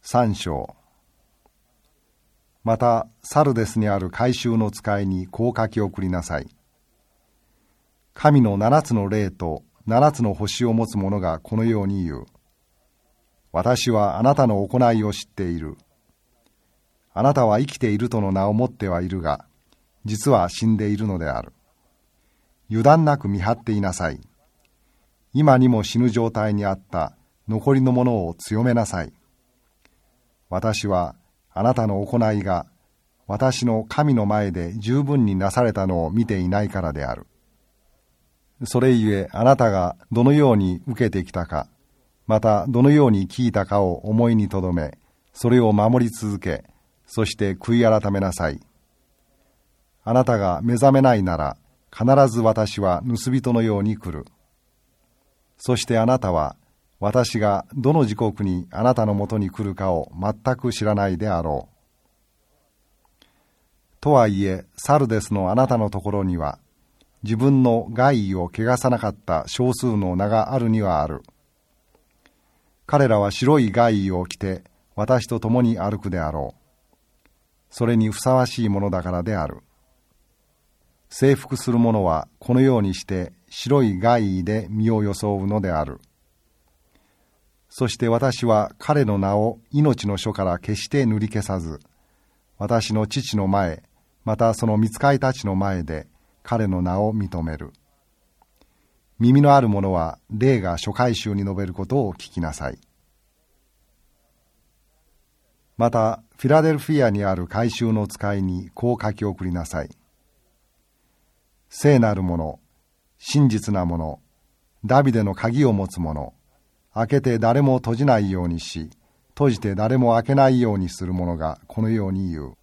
3章。またサルデスにある改宗の使いにこう書き送りなさい。神の7つの霊と7つの星を持つ者がこのように言う。私はあなたの行いを知っている。あなたは生きているとの名を持ってはいるが、実は死んでいるのである。油断なく見張っていなさい。今にも死ぬ状態にあった残りのものを強めなさい。私はあなたの行いが私の神の前で十分になされたのを見ていないからである。それゆえあなたがどのように受けてきたか、またどのように聞いたかを思いにとどめ、それを守り続け、そして悔い改めなさい。あなたが目覚めないなら、必ず私は盗人のように来る。そしてあなたは、私がどの時刻にあなたのもとに来るかを全く知らないであろう。とはいえ、サルデスのあなたのところには、自分の外衣を汚さなかった少数の名があるにはある。彼らは白い外衣を着て、私と共に歩くであろう。それにふさわしいものだからである。征服する者はこのようにして白い外衣で身を装うのである。そして私は彼の名を命の書から決して塗り消さず、私の父の前、またその御使いたちの前で彼の名を認める。耳のある者は霊が諸改宗に述べることを聞きなさい。またフィラデルフィアにある改宗の使いにこう書き送りなさい。聖なる者、真実な者、ダビデの鍵を持つ者、開けて誰も閉じないようにし、閉じて誰も開けないようにする者がこのように言う。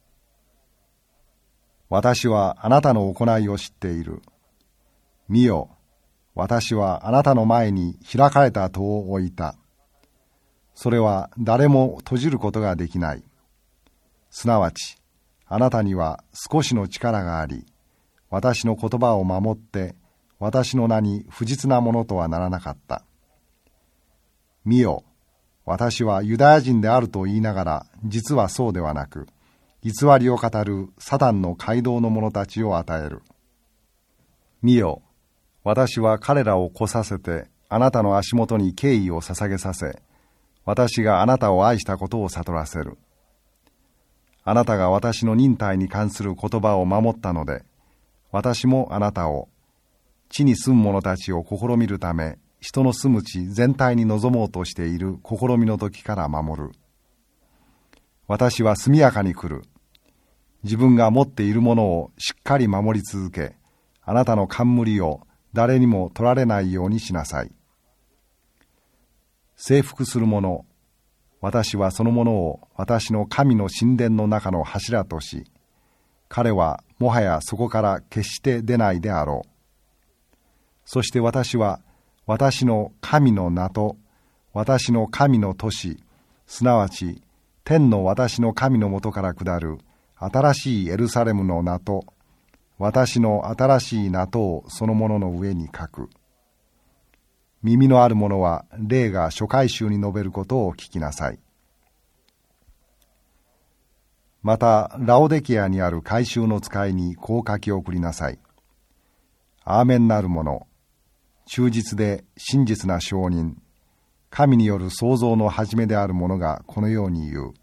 私はあなたの行いを知っている。見よ、私はあなたの前に開かれた戸を置いた。それは誰も閉じることができない。すなわち、あなたには少しの力があり、私の言葉を守って、私の名に不実なものとはならなかった。見よ、私はユダヤ人であると言いながら、実はそうではなく、偽りを語るサタンの街道の者たちを与える。見よ、私は彼らを来させて、あなたの足元に敬意を捧げさせ、私があなたを愛したことを悟らせる。あなたが私の忍耐に関する言葉を守ったので、私もあなたを、地に住む者たちを試みるため、人の住む地全体に臨もうとしている試みの時から守る。私は速やかに来る。自分が持っているものをしっかり守り続け、あなたの冠を誰にも取られないようにしなさい。征服する者、私はその者を私の神の神殿の中の柱とし、彼はもはやそこから決して出ないであろう。そして私は私の神の名と私の神の都市、すなわち天の私の神のもとから下る新しいエルサレムの名と私の新しい名とをそのものの上に書く。耳のある者は霊が諸改宗に述べることを聞きなさい。またラオデキアにある改宗の使いにこう書き送りなさい。アーメンなる者、忠実で真実な証人、神による創造の始めである者がこのように言う。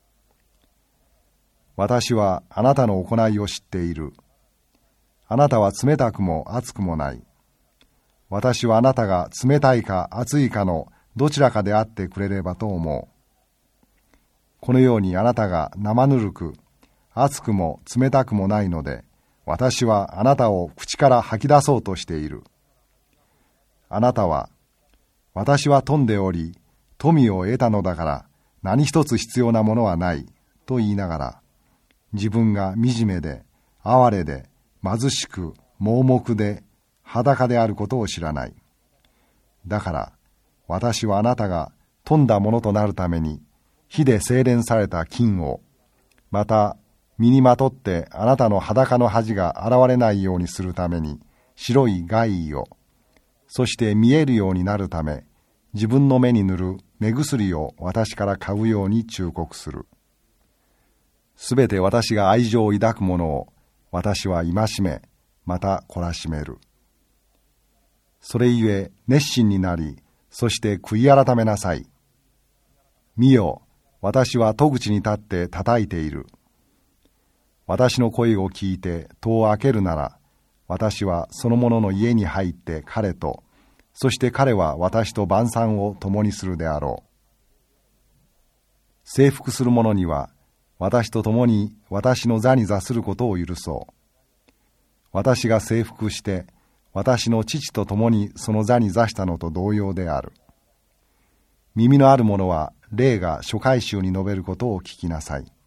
私はあなたの行いを知っている。あなたは冷たくも熱くもない。私はあなたが冷たいか熱いかのどちらかであってくれればと思う。このようにあなたが生ぬるく、熱くも冷たくもないので、私はあなたを口から吐き出そうとしている。あなたは、私は富んでおり、富を得たのだから何一つ必要なものはない、と言いながら、自分が惨めで、哀れで、貧しく、盲目で、裸であることを知らない。だから、私はあなたが富んだものとなるために、火で精錬された金を、また身にまとってあなたの裸の恥が現れないようにするために白い外衣を、そして見えるようになるため自分の目に塗る目薬を私から買うように忠告する。すべて私が愛情を抱く者を私は戒め、また懲らしめる。それゆえ熱心になり、そして悔い改めなさい。見よ、私は戸口に立って叩いている。私の声を聞いて戸を開けるなら、私はその者の家に入って彼と、そして彼は私と晩餐を共にするであろう。征服する者には、私と共に私の座に座することを許そう。私が征服して、私の父と共にその座に座したのと同様である。耳のある者は、霊が諸回収に述べることを聞きなさい。